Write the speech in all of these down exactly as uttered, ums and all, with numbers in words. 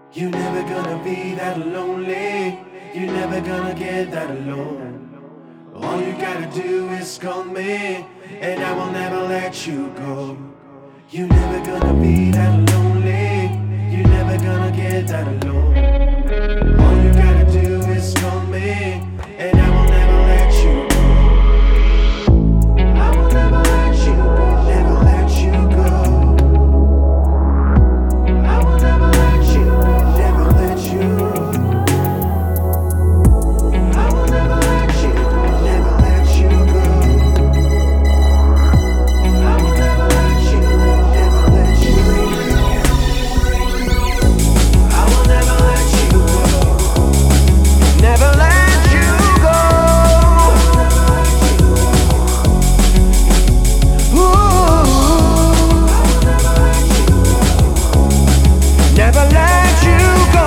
You're never gonna be that lonely. You're never gonna get that alone. All you gotta do is call me, and I will never let you go. You're never gonna be that lonely. You're never gonna get that alone. All you gotta do is call me, and I will never let you go. I will never let you go. Never let you go. I will never let you go. Never let you go. I will never let you go. Never let you go. I will never let you go. Never let you go. I will never let you go. Never let you go. Ooh. Never let you go.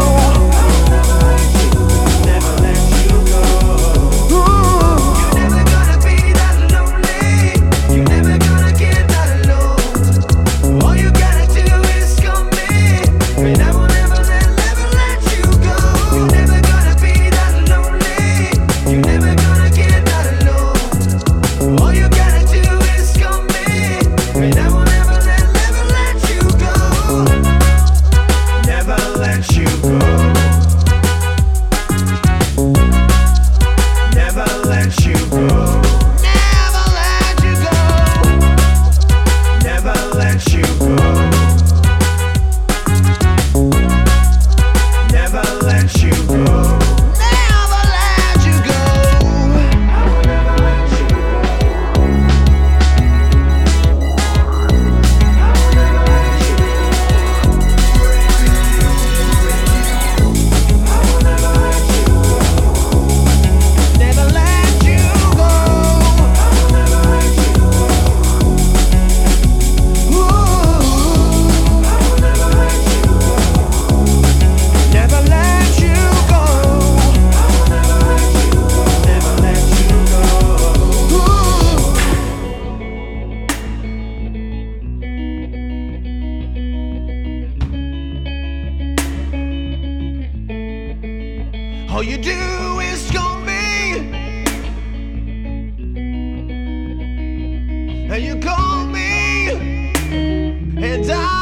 Never let you go. Ooh. You're never gonna be that lonely. You're never gonna get that alone. All you gotta do is call me, and I will never let, never let you go. You're never gonna be that lonely. You're never gonna get that alone. All you gotta do is call me, and I will never let, never let you go. Never let you go. Never let you go. Never let you go. Never let you go. Never let you go. Never let you go. I will never let you go. I will never let you go. I will never let you go. Never let you go. I will never let you go. Ooh. I will never let you go. Never let you go. I will never let you go. Never let you go. Ooh. All you do is call me, and you call me, and I